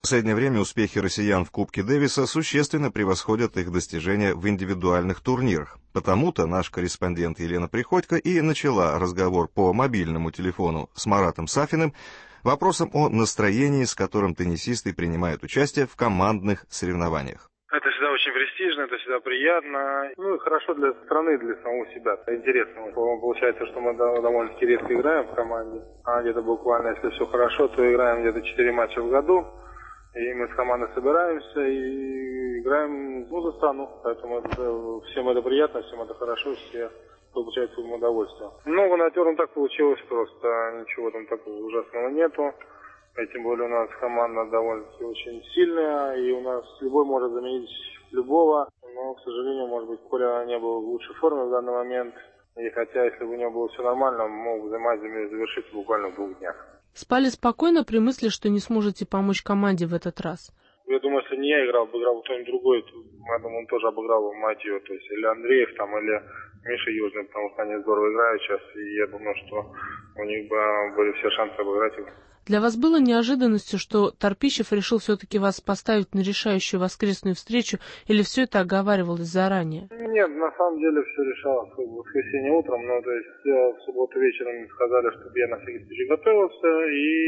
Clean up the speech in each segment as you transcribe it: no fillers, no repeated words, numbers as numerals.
последнее время успехи россиян в Кубке Дэвиса существенно превосходят их достижения в индивидуальных турнирах. Потому-то наш корреспондент Елена Приходько и начала разговор по мобильному телефону с Маратом Сафиным вопросом о настроении, с которым теннисисты принимают участие в командных соревнованиях. Это всегда очень престижно, это всегда приятно. Ну и хорошо для страны, для самого себя. Интересно. Получается, что мы довольно-таки редко играем в команде. А где-то буквально, если все хорошо, то играем где-то 4 матча в году. И мы с командой собираемся и играем за страну. Поэтому всем это приятно, всем это хорошо, все получают своим удовольствие. Много натер, так получилось просто. Ничего там такого ужасного нету. И тем более у нас команда довольно-таки очень сильная, и у нас любой может заменить любого. Но, к сожалению, может быть, Коля не был в лучшей форме в данный момент. И хотя, если бы у него было все нормально, он мог матч завершиться буквально в 2 днях. Спали спокойно при мысли, что не сможете помочь команде в этот раз? Я думаю, если не я играл, обыграл кто-нибудь другой, то, я думаю, он тоже обыграл мать ее. То есть или Андреев, или Миша Южный, потому что они здорово играют сейчас. И я думаю, что у них были все шансы обыграть их. Для вас было неожиданностью, что Торпищев решил все-таки вас поставить на решающую воскресную встречу, или все это оговаривалось заранее? Нет, на самом деле все решалось в воскресенье утром, но то есть в субботу вечером сказали, чтобы я на всякий случай готовился,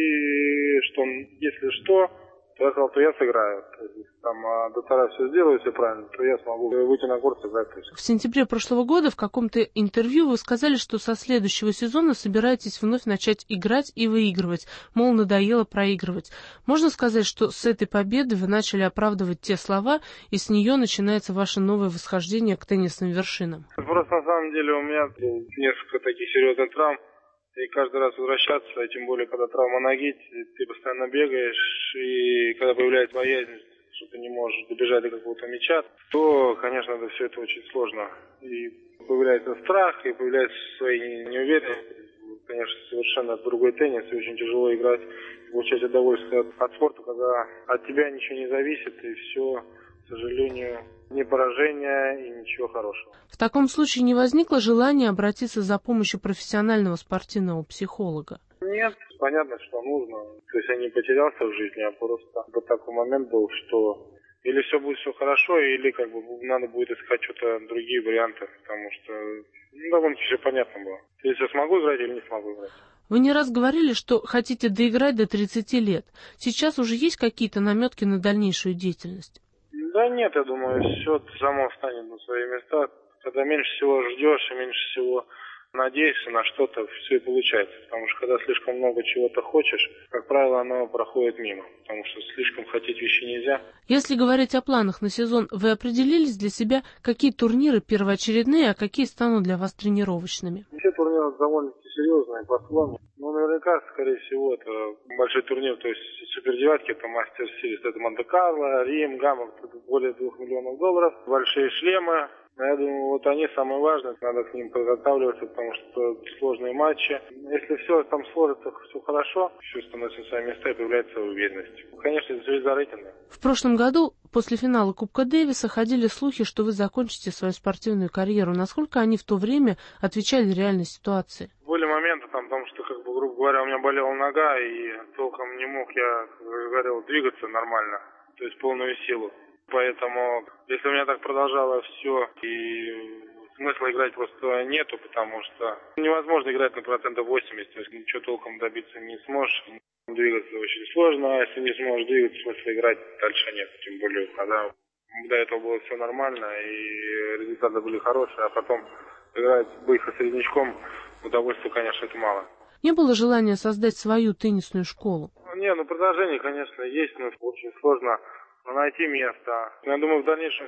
и что если что, то я сказал, то я сыграю. То есть, до цара все сделаю, все правильно, то я смогу выйти на корт и сыграть. В сентябре прошлого года в каком-то интервью вы сказали, что со следующего сезона собираетесь вновь начать играть и выигрывать, мол, надоело проигрывать. Можно сказать, что с этой победы вы начали оправдывать те слова, и с нее начинается ваше новое восхождение к теннисным вершинам? Просто на самом деле у меня было несколько таких серьезных травм. И каждый раз возвращаться, тем более, когда травма ноги, ты постоянно бегаешь, и когда появляется боязнь, что ты не можешь добежать до какого-то мяча, то, конечно, все это очень сложно. И появляется страх, и появляется свои неуверенность. Конечно, совершенно другой теннис, и очень тяжело играть, получать удовольствие от спорта, когда от тебя ничего не зависит, и все, к сожалению, ни поражения и ничего хорошего. В таком случае не возникло желания обратиться за помощью профессионального спортивного психолога? Нет, понятно, что нужно. То есть я не потерялся в жизни, а просто вот такой момент был, что или все будет все хорошо, или надо будет искать что-то другие варианты, потому что довольно-таки все понятно было. Если я смогу играть или не смогу играть. Вы не раз говорили, что хотите доиграть до 30 лет. Сейчас уже есть какие-то наметки на дальнейшую деятельность? Да нет, я думаю, все само встанет на свои места. Когда меньше всего ждешь и меньше всего надеешься на что-то, все и получается. Потому что когда слишком много чего-то хочешь, как правило, оно проходит мимо. Потому что слишком хотеть вещи нельзя. Если говорить о планах на сезон, вы определились для себя, какие турниры первоочередные, а какие станут для вас тренировочными? Все турниры довольно-таки серьезные по-своему. Но наверняка, скорее всего, это большой турнир, то есть супердевятки, это Мастер Сирис, это Монте-Карло, Рим, Гамбург, это более $2 миллионов, большие шлемы. Я думаю, вот они самые важные, надо к ним подготавливаться, потому что сложные матчи. Если все там сложится, все хорошо, все становится на свои места и появляется уверенность. Конечно, это звезда рейтинга. В прошлом году, после финала Кубка Дэвиса, ходили слухи, что вы закончите свою спортивную карьеру. Насколько они в то время отвечали реальной ситуации? Были моменты там, потому что, грубо говоря, у меня болела нога, и толком не мог я, говорил, двигаться нормально, то есть полную силу. Поэтому, если у меня так продолжалось все, и смысла играть просто нету, потому что невозможно играть на 80%, то есть ничего толком добиться не сможешь. Двигаться очень сложно, а если не сможешь двигаться, смысла играть дальше нет. Тем более, когда до этого было все нормально, и результаты были хорошие, а потом играть быстро среднячком, удовольствия, конечно, это мало. Не было желания создать свою теннисную школу? Продолжение, конечно, есть, но очень сложно найти место. Я думаю, в дальнейшем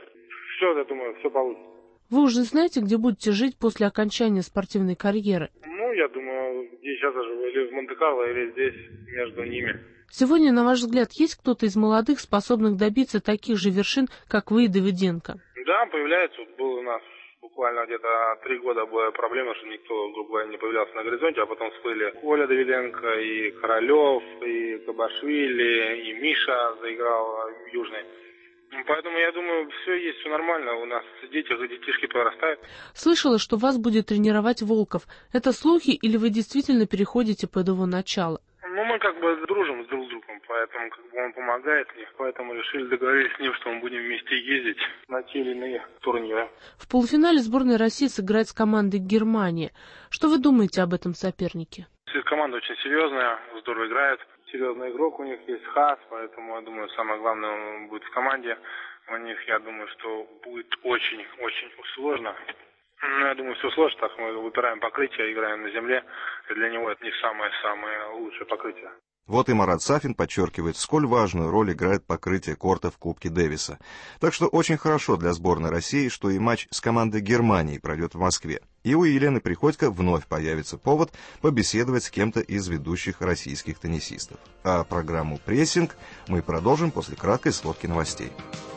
все получится. Вы уже знаете, где будете жить после окончания спортивной карьеры? Я думаю, где сейчас я живу, или в Монте-Карло, или здесь, между ними. Сегодня, на ваш взгляд, есть кто-то из молодых, способных добиться таких же вершин, как вы и Давыденко? Да, появляется. Был у нас буквально где-то 3 года была проблема, что никто, грубо говоря, не появлялся на горизонте, а потом всплыли Коля Давыденко, и Королев, и Кабашвили, и Миша заиграл Южный. Поэтому, я думаю, все есть, все нормально. У нас детишки подрастают. Слышала, что вас будет тренировать Волков. Это слухи или вы действительно переходите под его начало? Ну, мы как бы дружим с друг другом, поэтому как бы он помогает мне. Поэтому решили договорились с ним, что мы будем вместе ездить на те или иные турниры. В полуфинале сборная России сыграет с командой Германии. Что вы думаете об этом сопернике? Команда очень серьезная, здорово играет. Серьезный игрок у них есть, Хас, поэтому, я думаю, самое главное, он будет в команде. У них, я думаю, что будет очень-очень сложно. Ну, я думаю, все сложно, так мы выбираем покрытие, играем на земле. И для него это не самое лучшее покрытие. Вот и Марат Сафин подчеркивает, сколь важную роль играет покрытие корта в Кубке Дэвиса. Так что очень хорошо для сборной России, что и матч с командой Германии пройдет в Москве. И у Елены Приходько вновь появится повод побеседовать с кем-то из ведущих российских теннисистов. А программу «Прессинг» мы продолжим после краткой сводки новостей.